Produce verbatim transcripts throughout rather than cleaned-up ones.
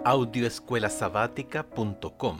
audio escuela sabática punto com.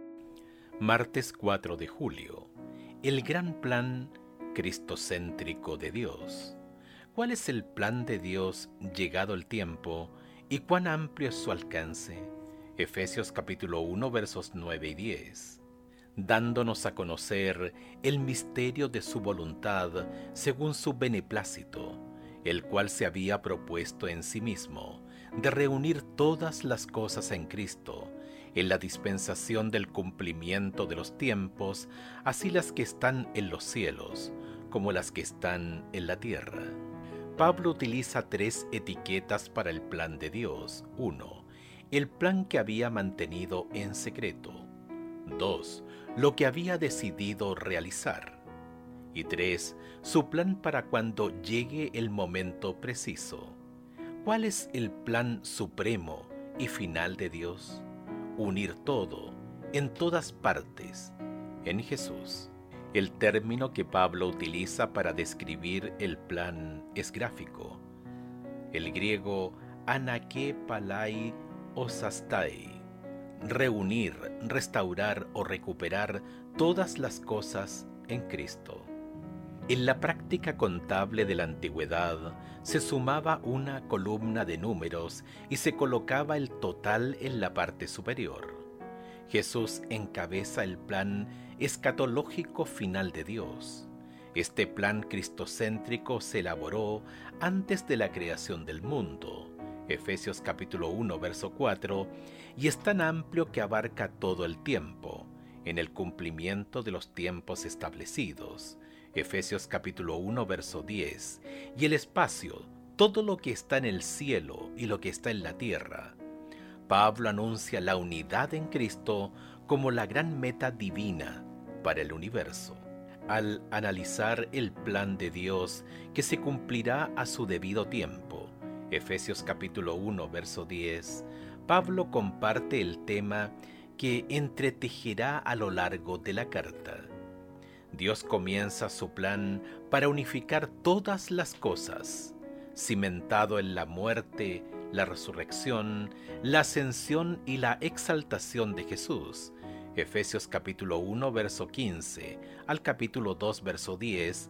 Martes cuatro de julio. El gran plan cristocéntrico de Dios. ¿Cuál es el plan de Dios llegado el tiempo y cuán amplio es su alcance? Efesios capítulo uno versos nueve y diez. Dándonos a conocer el misterio de su voluntad según su beneplácito, el cual se había propuesto en sí mismo, de reunir todas las cosas en Cristo, en la dispensación del cumplimiento de los tiempos, así las que están en los cielos, como las que están en la tierra. Pablo utiliza tres etiquetas para el plan de Dios. uno. El plan que había mantenido en secreto. dos. Lo que había decidido realizar. Y tres. Su plan para cuando llegue el momento preciso. ¿Cuál es el plan supremo y final de Dios? Unir todo, en todas partes, en Jesús. El término que Pablo utiliza para describir el plan es gráfico. El griego anake palai osastai, reunir, restaurar o recuperar todas las cosas en Cristo. En la práctica contable de la antigüedad se sumaba una columna de números y se colocaba el total en la parte superior. Jesús encabeza el plan escatológico final de Dios. Este plan cristocéntrico se elaboró antes de la creación del mundo, Efesios capítulo uno verso cuatro, y es tan amplio que abarca todo el tiempo, en el cumplimiento de los tiempos establecidos, Efesios capítulo uno verso diez, y el espacio, todo lo que está en el cielo y lo que está en la tierra. Pablo anuncia la unidad en Cristo como la gran meta divina para el universo. Al analizar el plan de Dios que se cumplirá a su debido tiempo, Efesios capítulo uno verso diez, Pablo comparte el tema que entretejerá a lo largo de la carta. Dios comienza su plan para unificar todas las cosas, cimentado en la muerte, la resurrección, la ascensión y la exaltación de Jesús. Efesios capítulo uno verso quince al capítulo dos verso diez,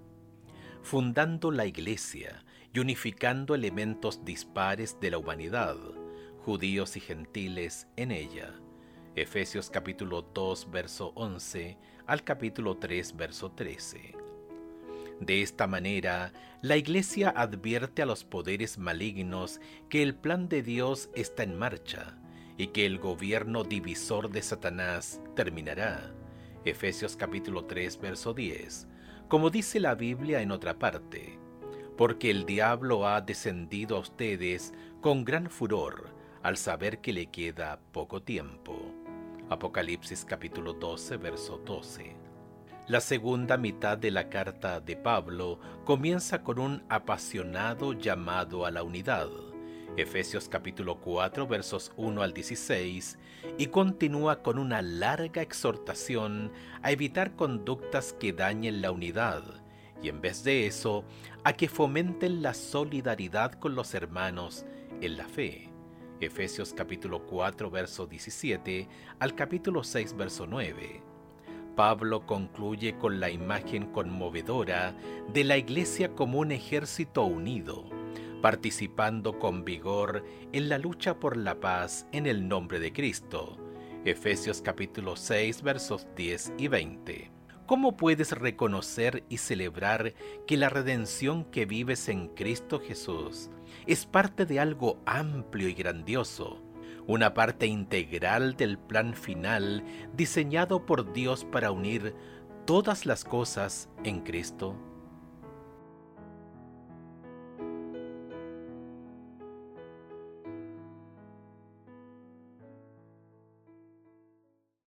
fundando la iglesia y unificando elementos dispares de la humanidad, judíos y gentiles en ella. Efesios capítulo dos verso once al capítulo tres verso trece. De esta manera, la Iglesia advierte a los poderes malignos que el plan de Dios está en marcha y que el gobierno divisor de Satanás terminará. Efesios capítulo tres verso diez. Como dice la Biblia en otra parte, porque el diablo ha descendido a ustedes con gran furor al saber que le queda poco tiempo. Apocalipsis capítulo doce verso doce. La segunda mitad de la carta de Pablo comienza con un apasionado llamado a la unidad, Efesios capítulo cuatro versos uno al dieciséis, y continúa con una larga exhortación a evitar conductas que dañen la unidad, y en vez de eso, a que fomenten la solidaridad con los hermanos en la fe. Efesios capítulo cuatro verso diecisiete al capítulo seis verso nueve. Pablo concluye con la imagen conmovedora de la iglesia como un ejército unido, participando con vigor en la lucha por la paz en el nombre de Cristo. Efesios capítulo seis versos diez y veinte. ¿Cómo puedes reconocer y celebrar que la redención que vives en Cristo Jesús es parte de algo amplio y grandioso, una parte integral del plan final diseñado por Dios para unir todas las cosas en Cristo?